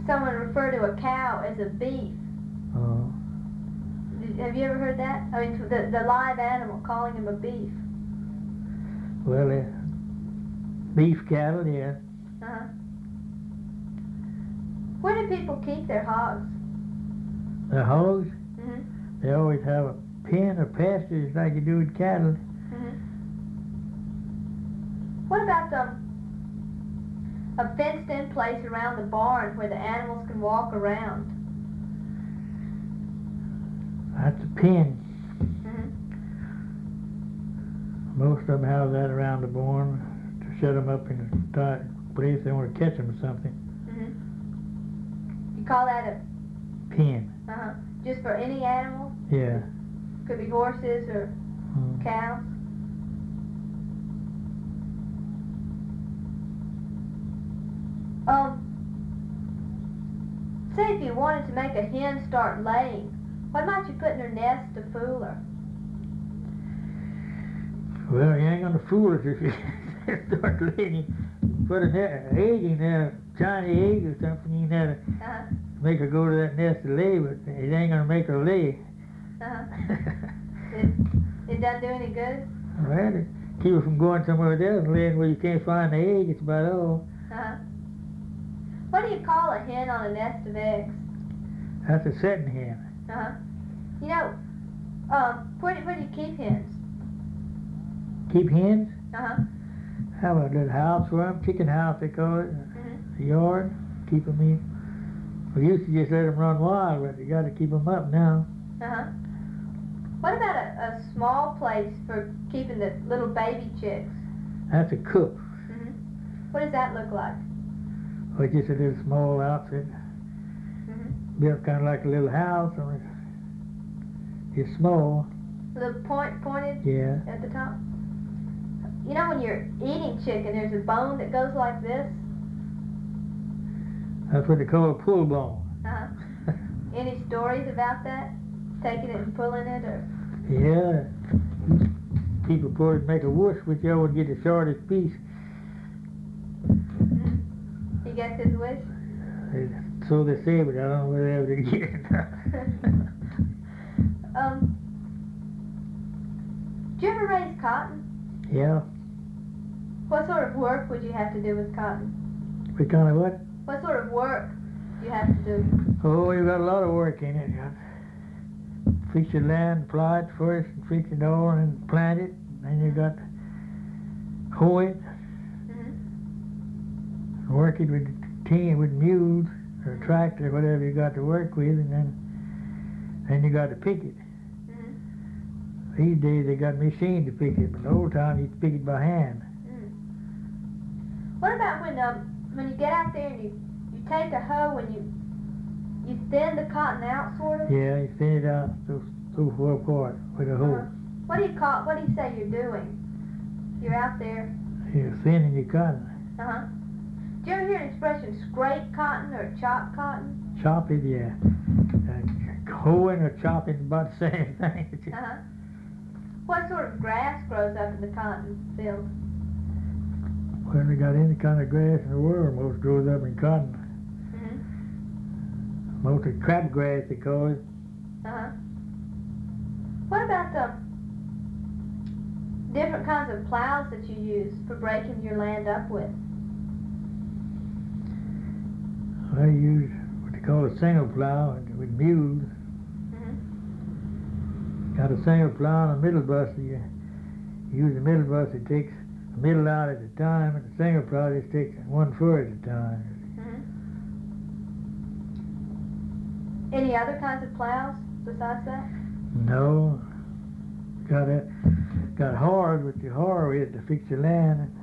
someone refer to a cow as a beef. Oh. Have you ever heard that? I mean, the live animal, calling him a beef. Well, beef cattle, yeah. Uh-huh. Where do people keep their hogs? The hogs, Mm-hmm. they always have a pen or pastures like you do with cattle. Mm-hmm. What about a fenced-in place around the barn where the animals can walk around? That's a pen. Mm-hmm. Most of them have that around the barn to set them up in a tight place if they want to catch them or something. Mm-hmm. You call that a Pen. uh-huh. Just for any animal? Yeah. Could be horses or cows. Say if you wanted to make a hen start laying, what might you put in her nest to fool her? Well, you ain't gonna fool her if you start laying. Put an egg in there, Chinese egg or something, you gotta make her go to that nest to lay, but it ain't gonna make her lay. It doesn't do any good? Well, it keep her from going somewhere else and laying where you can't find the egg, it's about all. What do you call a hen on a nest of eggs? That's a setting hen. You know, where do you keep hens? Keep hens? Have a little house for them, chicken house they call it, a yard, keep them in. We used to just let them run wild, but you got to keep them up now. What about a small place for keeping the little baby chicks? That's a coop. What does that look like? Well, just a little small outfit. Built kind of like a little house, or it's small. A little pointed Yeah. at the top? You know when you're eating chicken, there's a bone that goes like this? That's what they call a pull bone. Any stories about that? Taking it and pulling it, or? Yeah. People put it, make a whoosh, which you would get the shortest piece. He gets his wish? So they say, but I don't know whether they ever get it. Do you ever raise cotton? Yeah. What sort of work would you have to do with cotton? What kind of what? What sort of work do you have to do? Oh, you got a lot of work in it. You got fix your land, plow it first, and fix it all, and plant it. Then you got hoe it, work it with team, with mules or tractor, whatever you got to work with, and then you got to pick it. These days they got machine to pick it, but the old time you pick it by hand. What about when you get out there and you take a hoe and you thin the cotton out, sort of? Yeah, you thin it out so far apart with a hoe. What do you say you're doing? You're out there. You're thinning your cotton. Do you ever hear an expression, scrape cotton or chop cotton? Chop it, yeah. Hoeing or chopping is about the same thing. What sort of grass grows up in the cotton field? Well, they got any kind of grass in the world. Most grows up in cotton. Most of crabgrass, they call it. What about the different kinds of plows that you use for breaking your land up with? I use what they call a single plow with mules. Got a single plow and a middle buster. You use the middle buster, it takes the middle out at a time, and the single plow just takes one foot at a time. Any other kinds of plows besides that? No. Got hard with your harrow with to fix your land.